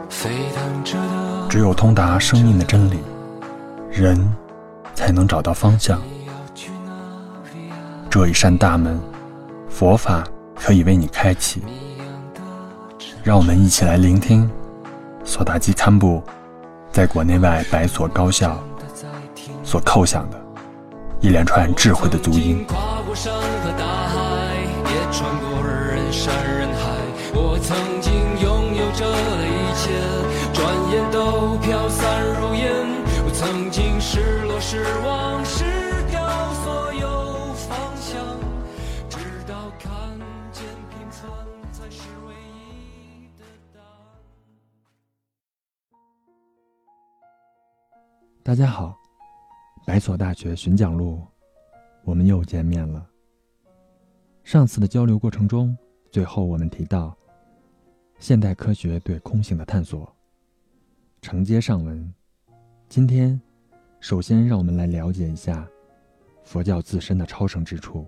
只有通达生命的真理，人才能找到方向。这一扇大门，佛法可以为你开启。让我们一起来聆听索达基堪布在国内外百所高校所叩响的一连串智慧的足音。 跨过山和大海，也穿过人山人海，我曾经拥有着的一切，转眼都飘散如烟。我曾经失落失望失掉所有方向，直到看见平凡才是唯一的答案。 大家好，百所大学巡讲录，我们又见面了。上次的交流过程中，最后我们提到现代科学对空性的探索。承接上文，今天首先让我们来了解一下佛教自身的超胜之处。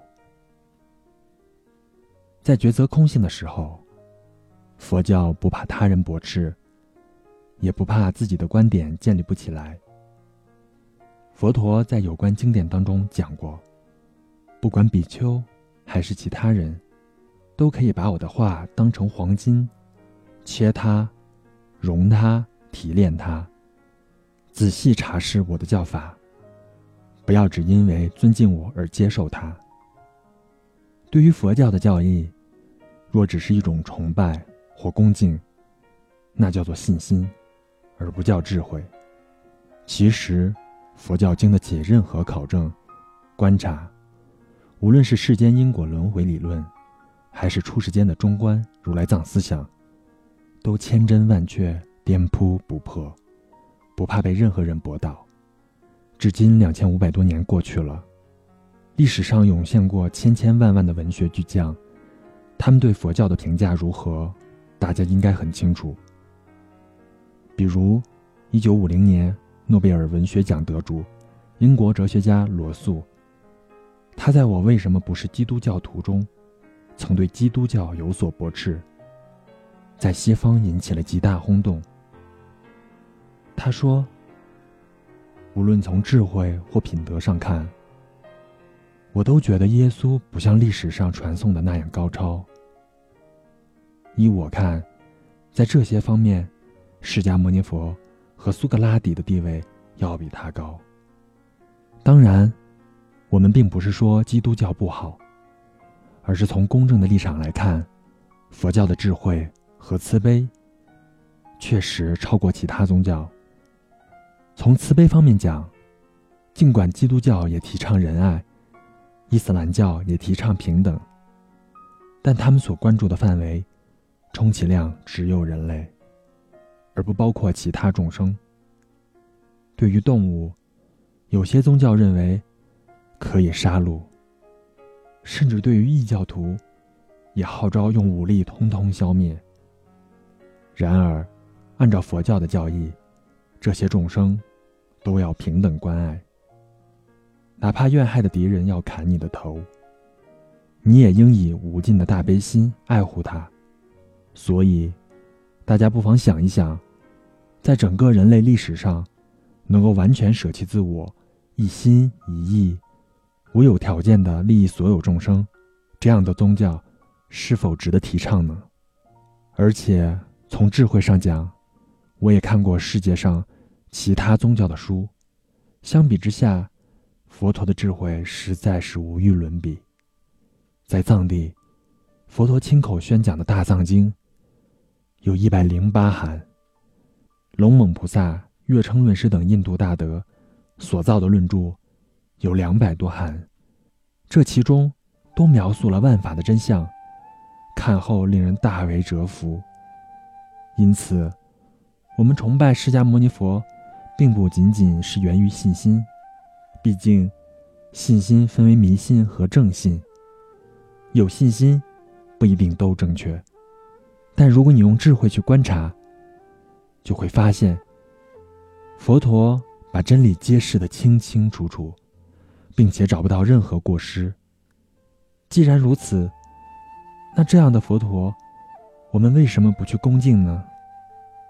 在抉择空性的时候，佛教不怕他人驳斥，也不怕自己的观点建立不起来。佛陀在有关经典当中讲过，不管比丘还是其他人，都可以把我的话当成黄金，切它，熔它，提炼它，仔细查视我的教法，不要只因为尊敬我而接受它。对于佛教的教义，若只是一种崇拜或恭敬，那叫做信心，而不叫智慧。其实佛教经得起任何考证、观察，无论是世间因果轮回理论，还是出世间的中观如来藏思想，都千真万确，颠扑不破，不怕被任何人驳倒。至今2500多年过去了，历史上涌现过千千万万的文学巨匠，他们对佛教的评价如何，大家应该很清楚。比如1950年诺贝尔文学奖得主英国哲学家罗素，他在我为什么不是基督教徒中曾对基督教有所驳斥，在西方引起了极大轰动。他说，无论从智慧或品德上看，我都觉得耶稣不像历史上传颂的那样高超。依我看，在这些方面，释迦牟尼佛和苏格拉底的地位要比他高。当然，我们并不是说基督教不好，而是从公正的立场来看，佛教的智慧和慈悲确实超过其他宗教。从慈悲方面讲，尽管基督教也提倡仁爱，伊斯兰教也提倡平等，但他们所关注的范围充其量只有人类，而不包括其他众生。对于动物，有些宗教认为可以杀戮，甚至对于异教徒也号召用武力通通消灭。然而按照佛教的教义，这些众生都要平等关爱，哪怕怨害的敌人要砍你的头，你也应以无尽的大悲心爱护他。所以大家不妨想一想，在整个人类历史上，能够完全舍弃自我，一心一意，无有条件地利益所有众生，这样的宗教是否值得提倡呢？而且从智慧上讲，我也看过世界上其他宗教的书，相比之下，佛陀的智慧实在是无与伦比。在藏地，佛陀亲口宣讲的大藏经有108函，龙猛菩萨、月称论师等印度大德所造的论著有200多函，这其中都描述了万法的真相，看后令人大为折服。因此我们崇拜释迦牟尼佛并不仅仅是源于信心，毕竟信心分为迷信和正信，有信心不一定都正确，但如果你用智慧去观察，就会发现佛陀把真理揭示得清清楚楚，并且找不到任何过失。既然如此，那这样的佛陀，我们为什么不去恭敬呢？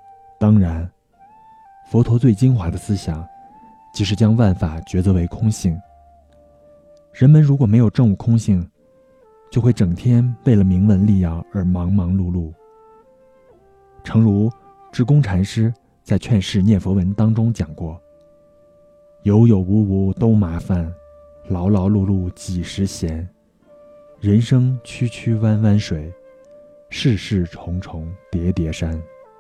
当然，佛陀最精华的思想即是将万法抉择为空性。人们如果没有证悟空性，就会整天为了名闻利养而忙忙碌碌。诚如智公禅师在劝世念佛文当中讲过，有有无无都麻烦，劳劳碌碌几时闲，人生曲曲弯弯水，世事重重叠叠山。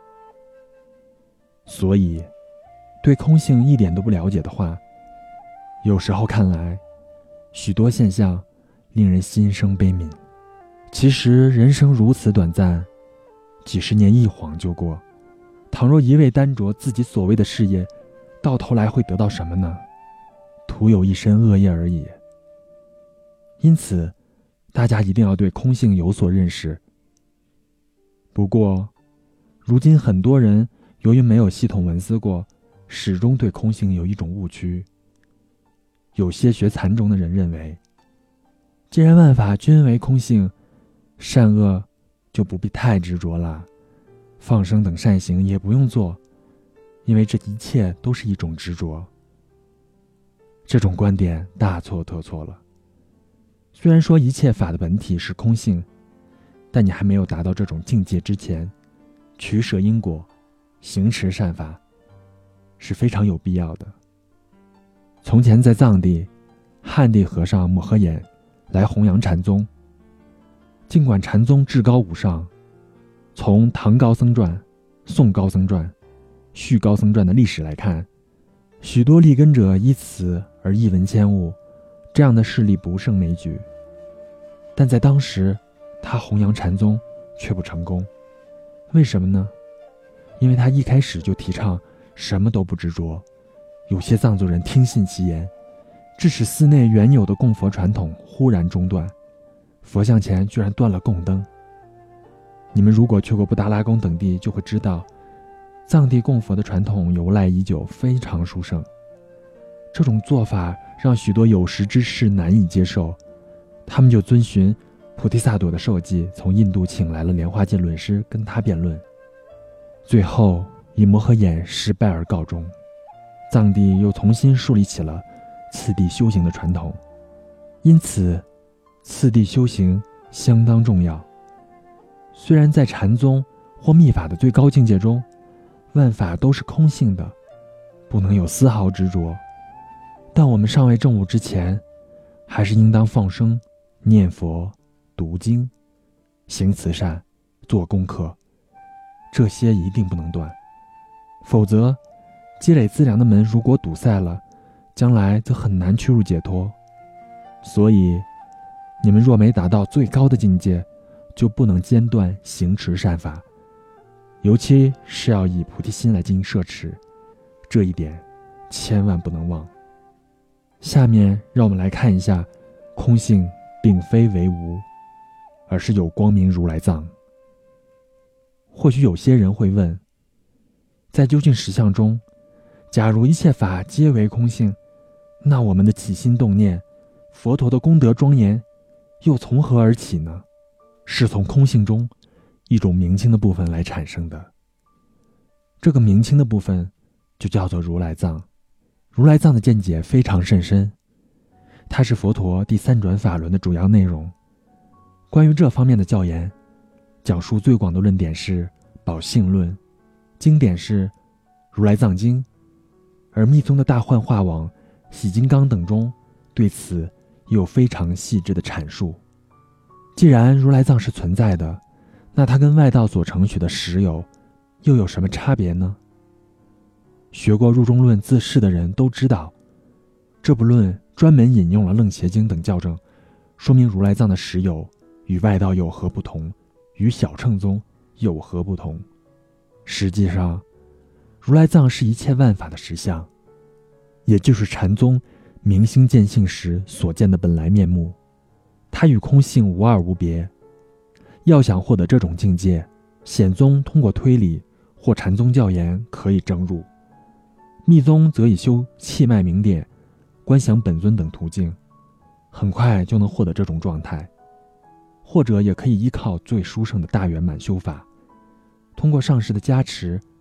所以对空性一点都不了解的话，有时候看来许多现象令人心生悲悯。其实人生如此短暂，几十年一晃就过，倘若一味单着自己所谓的事业，到头来会得到什么呢？徒有一身恶业而已。因此大家一定要对空性有所认识。不过如今很多人由于没有系统文思过，始终对空性有一种误区。有些学禅宗的人认为，既然万法均为空性，善恶就不必太执着了，放生等善行也不用做，因为这一切都是一种执着。这种观点大错特错了。虽然说一切法的本体是空性，但你还没有达到这种境界之前，取舍因果，行持善法是非常有必要的。从前在藏地，汉地和尚摩诃衍来弘扬禅宗。尽管禅宗至高无上，从唐高僧传、宋高僧传、续高僧传的历史来看，许多立根者依此而一文千物，这样的事例不胜枚举。但在当时，他弘扬禅宗却不成功。为什么呢？因为他一开始就提倡什么都不执着。有些藏族人听信其言，致使寺内原有的供佛传统忽然中断，佛像前居然断了供灯。你们如果去过布达拉宫等地，就会知道藏地供佛的传统由来已久，非常殊胜。这种做法让许多有识之士难以接受，他们就遵循菩提萨埵的授记，从印度请来了莲花戒论师跟他辩论，最后以摩诃衍失败而告终。藏地又重新树立起了次第修行的传统，因此次第修行相当重要。虽然在禅宗或密法的最高境界中，万法都是空性的，不能有丝毫执着，但我们尚未证悟之前，还是应当放生、念佛、读经、行慈善、做功课，这些一定不能断，否则积累资粮的门如果堵塞了，将来则很难趋入解脱。所以你们若没达到最高的境界，就不能间断行持善法，尤其是要以菩提心来进行摄持，这一点千万不能忘。下面让我们来看一下，空性并非为无，而是有光明如来藏。或许有些人会问，在究竟实相中，假如一切法皆为空性，那我们的起心动念，佛陀的功德庄严又从何而起呢？是从空性中一种明清的部分来产生的。这个明清的部分就叫做如来藏。如来藏的见解非常甚深，它是佛陀第三转法轮的主要内容。关于这方面的教言，讲述最广的论点是宝性论，经典是如来藏经，而密宗的大幻化网、喜金刚等中对此也有非常细致的阐述。既然如来藏是存在的，那它跟外道所承许的实有又有什么差别呢？学过入中论自释的人都知道，这部论专门引用了楞伽经等校正，说明如来藏的实有与外道有何不同，与小乘宗有何不同。实际上如来藏是一切万法的实相，也就是禅宗明心见性时所见的本来面目，它与空性无二无别。要想获得这种境界，显宗通过推理或禅宗教言可以证入，密宗则以修气脉明点、观想本尊等途径，很快就能获得这种状态。或者也可以依靠最殊胜的大圆满修法，通过上师的加持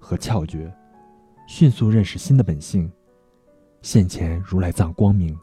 和窍诀，迅速认识心的本性，现前如来藏光明。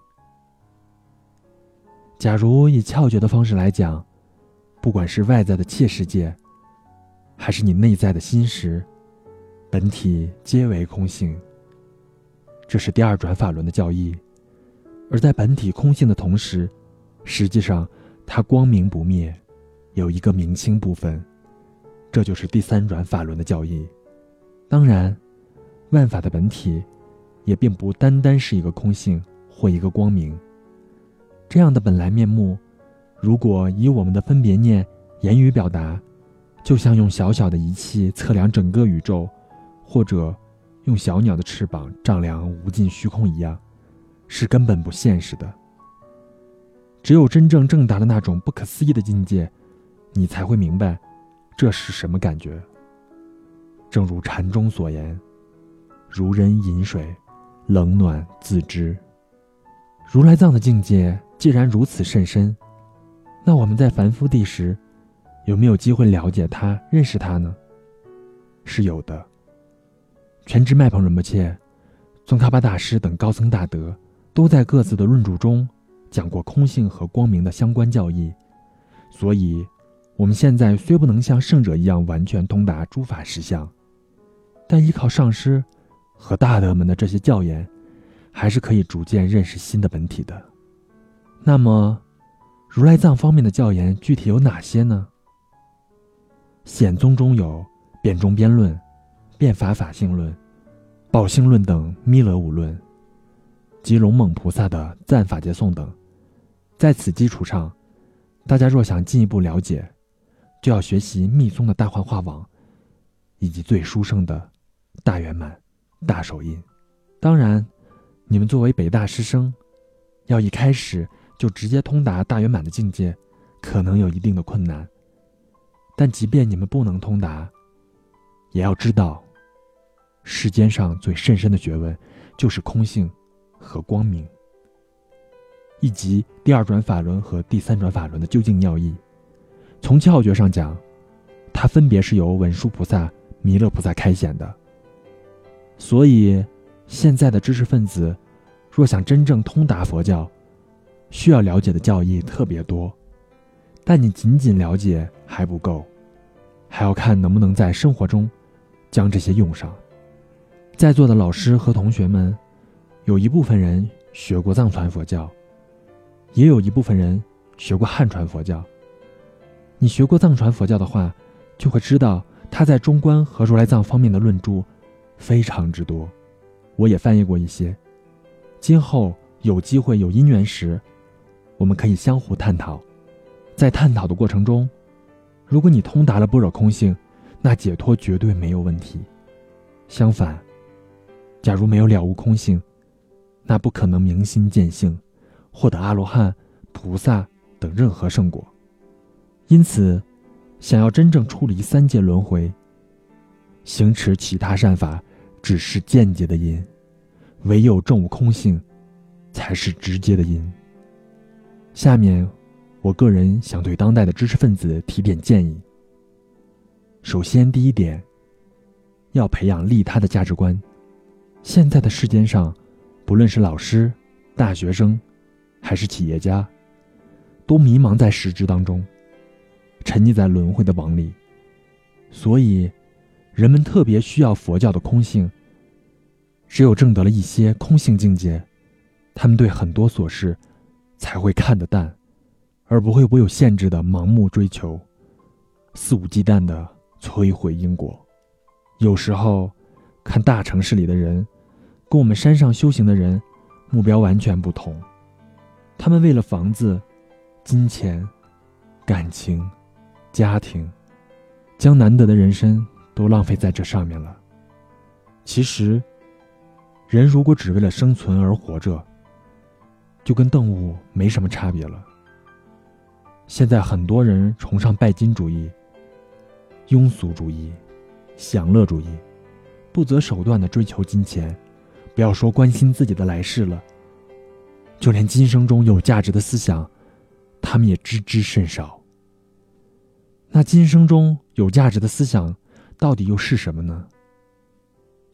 假如以窍诀的方式来讲，不管是外在的切世界，还是你内在的心识，本体皆为空性。这是第二转法轮的教义。而在本体空性的同时，实际上它光明不灭，有一个明清部分，这就是第三转法轮的教义。当然，万法的本体也并不单单是一个空性或一个光明。这样的本来面目，如果以我们的分别念言语表达，就像用小小的仪器测量整个宇宙，或者用小鸟的翅膀丈量无尽虚空一样，是根本不现实的。只有真正证达了那种不可思议的境界，你才会明白这是什么感觉。正如禅中所言，如人饮水，冷暖自知。如来藏的境界既然如此甚深，那我们在凡夫地时有没有机会了解它、认识它呢？是有的。全知麦彭仁波切、宗喀巴大师等高僧大德都在各自的论著中讲过空性和光明的相关教义，所以我们现在虽不能像圣者一样完全通达诸法实相，但依靠上师和大德们的这些教言，还是可以逐渐认识心的本体的。那么如来藏方面的教言具体有哪些呢？显宗中有辩中辩论、辩法法性论、宝性论等弥勒五论，及龙猛菩萨的赞法节颂等。在此基础上，大家若想进一步了解，就要学习密宗的大幻化网，以及最殊胜的大圆满、大手印。当然，你们作为北大师生，要一开始就直接通达大圆满的境界，可能有一定的困难。但即便你们不能通达，也要知道，世间上最甚深的学问就是空性和光明，以及第二转法轮和第三转法轮的究竟要义。从窍诀上讲，它分别是由文殊菩萨、弥勒菩萨开显的。所以现在的知识分子若想真正通达佛教，需要了解的教义特别多，但你仅仅了解还不够，还要看能不能在生活中将这些用上。在座的老师和同学们，有一部分人学过藏传佛教，也有一部分人学过汉传佛教。你学过藏传佛教的话，就会知道他在中观和如来藏方面的论著非常之多，我也翻译过一些。今后有机会有因缘时，我们可以相互探讨。在探讨的过程中，如果你通达了般若空性，那解脱绝对没有问题。相反，假如没有了悟空性，那不可能明心见性，获得阿罗汉、菩萨等任何圣果。因此，想要真正处理三界轮回，行持其他善法只是间接的因，唯有证悟空性才是直接的因。下面我个人想对当代的知识分子提点建议。首先，第一点，要培养利他的价值观。现在的世间上，不论是老师、大学生还是企业家，都迷茫在实质当中，沉溺在轮回的网里。所以人们特别需要佛教的空性。只有证得了一些空性境界，他们对很多琐事才会看得淡，而不会不有限制的盲目追求，肆无忌惮的摧毁因果。有时候看大城市里的人跟我们山上修行的人目标完全不同，他们为了房子、金钱、感情、家庭，将难得的人生都浪费在这上面了。其实人如果只为了生存而活着，就跟动物没什么差别了。现在很多人崇尚拜金主义、庸俗主义、享乐主义，不择手段地追求金钱，不要说关心自己的来世了，就连今生中有价值的思想，他们也知之甚少。那今生中有价值的思想到底又是什么呢？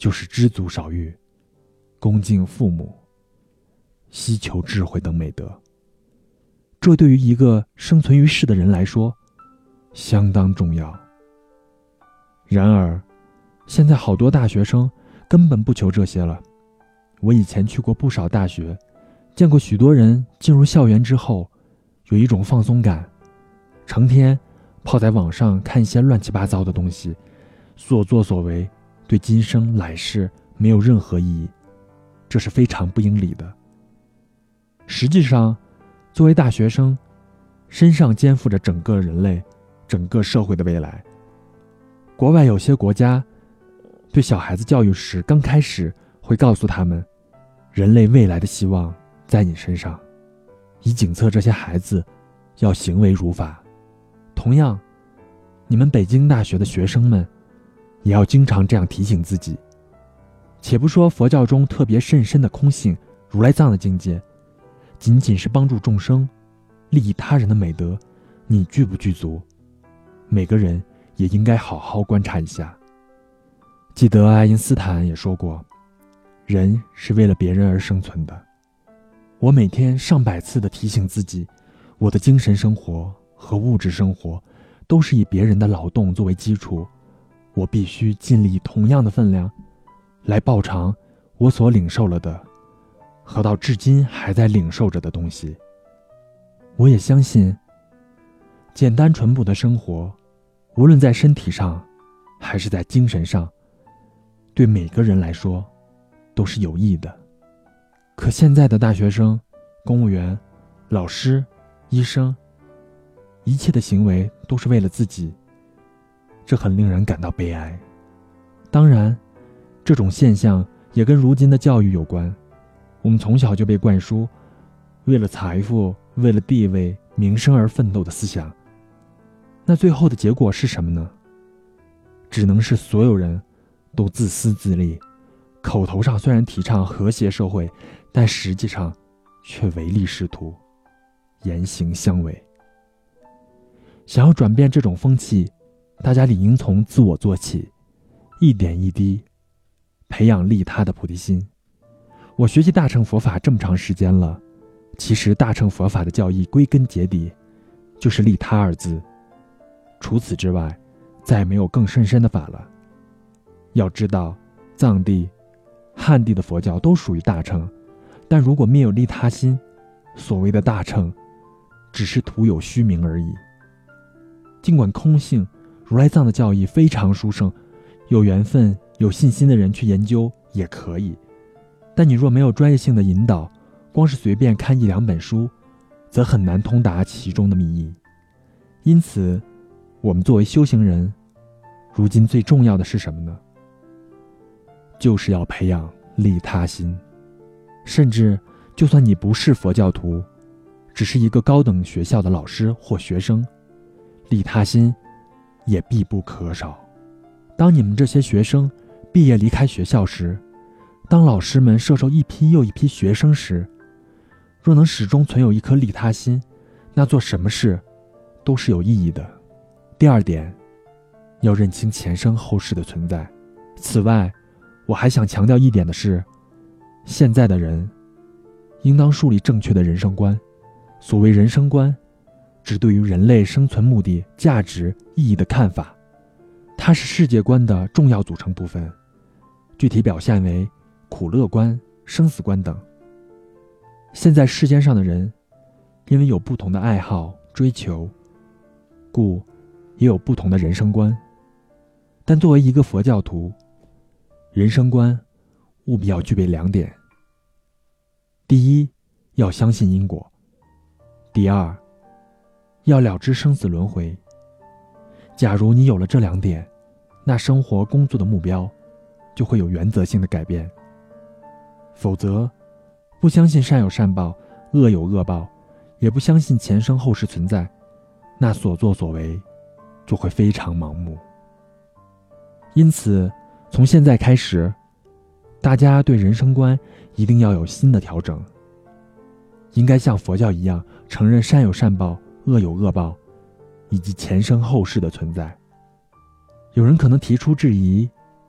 就是知足少欲、恭敬父母、希求智慧等美德。这对于一个生存于世的人来说相当重要。然而现在好多大学生根本不求这些了。我以前去过不少大学，见过许多人进入校园之后有一种放松感，成天泡在网上看一些乱七八糟的东西，所作所为对今生来世没有任何意义，这是非常不应理的。实际上，作为大学生，身上肩负着整个人类、整个社会的未来。国外有些国家对小孩子教育时，刚开始会告诉他们，人类未来的希望在你身上，以警策这些孩子要行为如法。同样，你们北京大学的学生们也要经常这样提醒自己。且不说佛教中特别甚深的空性、如来藏的境界，仅仅是帮助众生、利益他人的美德，你具不具足？每个人也应该好好观察一下。记得爱因斯坦也说过，人是为了别人而生存的。我每天上百次地提醒自己，我的精神生活和物质生活都是以别人的劳动作为基础，我必须尽力同样的分量来报偿我所领受了的和到至今还在领受着的东西。我也相信，简单淳朴的生活，无论在身体上还是在精神上，对每个人来说都是有益的。可现在的大学生、公务员、老师、医生，一切的行为都是为了自己，这很令人感到悲哀。当然，这种现象也跟如今的教育有关。我们从小就被灌输为了财富、为了地位、名声而奋斗的思想，那最后的结果是什么呢？只能是所有人都自私自利，口头上虽然提倡和谐社会，但实际上却唯利是图，言行相违。想要转变这种风气，大家理应从自我做起，一点一滴培养利他的菩提心。我学习大乘佛法这么长时间了，其实大乘佛法的教义归根结底就是利他二字，除此之外再没有更深的法了。要知道，藏地、汉地的佛教都属于大乘，但如果灭有利他心，所谓的大乘只是徒有虚名而已。尽管空性、如来藏的教义非常殊胜，有缘分、有信心的人去研究也可以，但你若没有专业性的引导，光是随便看一两本书，则很难通达其中的密意。因此，我们作为修行人，如今最重要的是什么呢？就是要培养利他心。甚至就算你不是佛教徒，只是一个高等学校的老师或学生，利他心也必不可少。当你们这些学生毕业离开学校时，当老师们摄受一批又一批学生时，若能始终存有一颗利他心，那做什么事都是有意义的。第二点，要认清前生后世的存在。此外，我还想强调一点的是，现在的人应当树立正确的人生观。所谓人生观，指对于人类生存目的、价值、意义的看法，它是世界观的重要组成部分，具体表现为苦乐观、生死观等。现在世间上的人因为有不同的爱好、追求，故也有不同的人生观。但作为一个佛教徒，人生观务必要具备两点：第一，要相信因果；第二，要了知生死轮回。假如你有了这两点，那生活工作的目标就会有原则性的改变。否则，不相信善有善报，恶有恶报，也不相信前生后世存在，那所作所为就会非常盲目。因此，从现在开始，大家对人生观一定要有新的调整，应该像佛教一样承认善有善报、恶有恶报，以及前生后世的存在。有人可能提出质疑，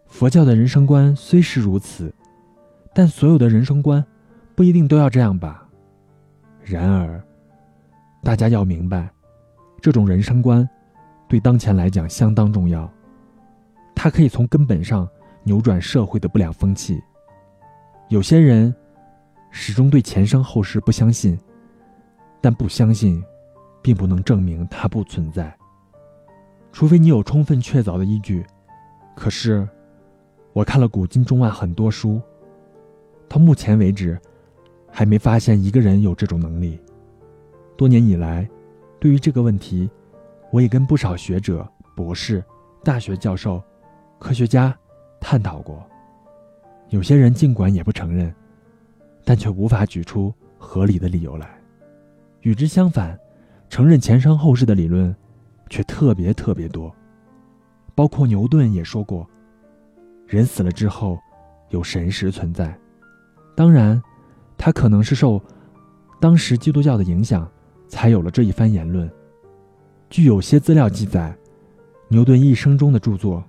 佛教的人生观虽是如此，但所有的人生观不一定都要这样吧。然而，大家要明白，这种人生观对当前来讲相当重要，它可以从根本上扭转社会的不良风气。有些人始终对前生后世不相信，但不相信并不能证明它不存在，除非你有充分确凿的依据。可是我看了古今中外很多书，到目前为止还没发现一个人有这种能力。多年以来，对于这个问题，我也跟不少学者、博士、大学教授、科学家探讨过。有些人尽管也不承认，但却无法举出合理的理由来。与之相反，承认前生后世的理论却特别多。包括牛顿也说过，人死了之后有神识存在。当然，他可能是受当时基督教的影响，才有了这一番言论。据有些资料记载，牛顿一生中的著作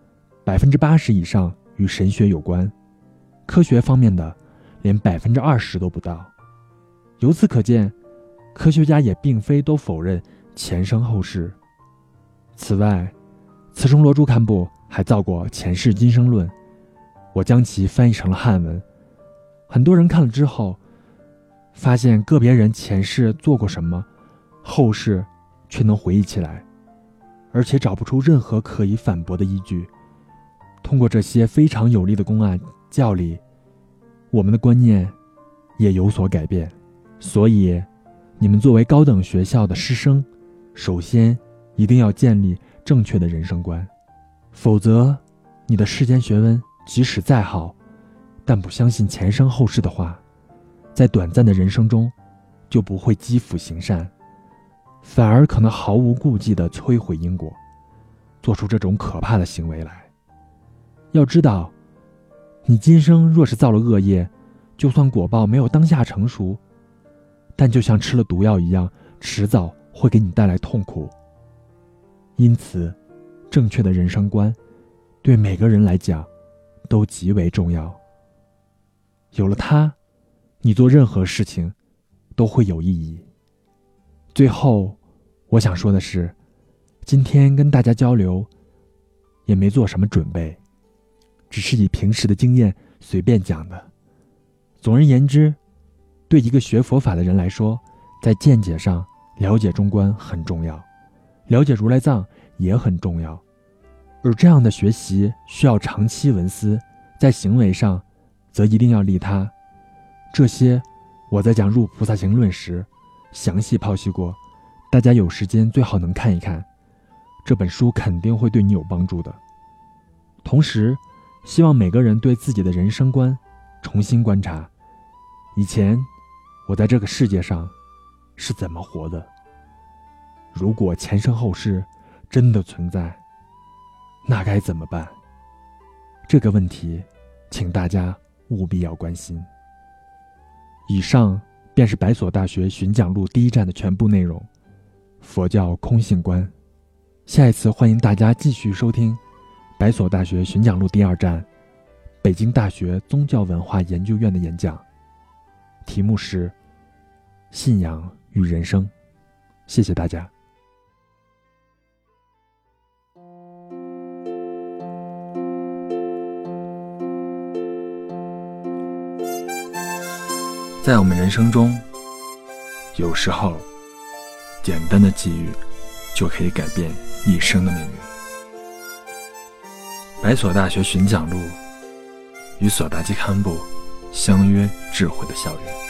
80%以上与神学有关，科学方面的连20%都不到。由此可见，科学家也并非都否认前生后世。此外，慈圣罗珠堪布还造过前世今生论，我将其翻译成了汉文。很多人看了之后，发现个别人前世做过什么，后世却能回忆起来，而且找不出任何可以反驳的依据。通过这些非常有力的公案教理，我们的观念也有所改变。所以，你们作为高等学校的师生，首先一定要建立正确的人生观，否则你的世间学问即使再好，但不相信前生后世的话，在短暂的人生中就不会积福行善，反而可能毫无顾忌地摧毁因果，做出这种可怕的行为来。要知道，你今生若是造了恶业，就算果报没有当下成熟，但就像吃了毒药一样，迟早会给你带来痛苦。因此，正确的人生观对每个人来讲都极为重要。有了它，你做任何事情都会有意义。最后，我想说的是，今天跟大家交流也没做什么准备，只是以平时的经验随便讲的。总而言之，对一个学佛法的人来说，在见解上了解中观很重要，了解如来藏也很重要。而这样的学习需要长期闻思，在行为上则一定要利他。这些我在讲《入菩萨行论》时详细剖析过，大家有时间最好能看一看，这本书肯定会对你有帮助的。同时，希望每个人对自己的人生观重新观察，以前我在这个世界上是怎么活的？如果前生后世真的存在，那该怎么办？这个问题，请大家务必要关心。以上便是百所大学巡讲录第一站的全部内容，佛教空性观。下一次欢迎大家继续收听百所大学巡讲录第二站，北京大学宗教文化研究院的演讲，题目是信仰与人生。谢谢大家。在我们人生中，有时候简单的际遇就可以改变一生的命运。百所大学巡讲录与索达基堪布相约智慧的校园。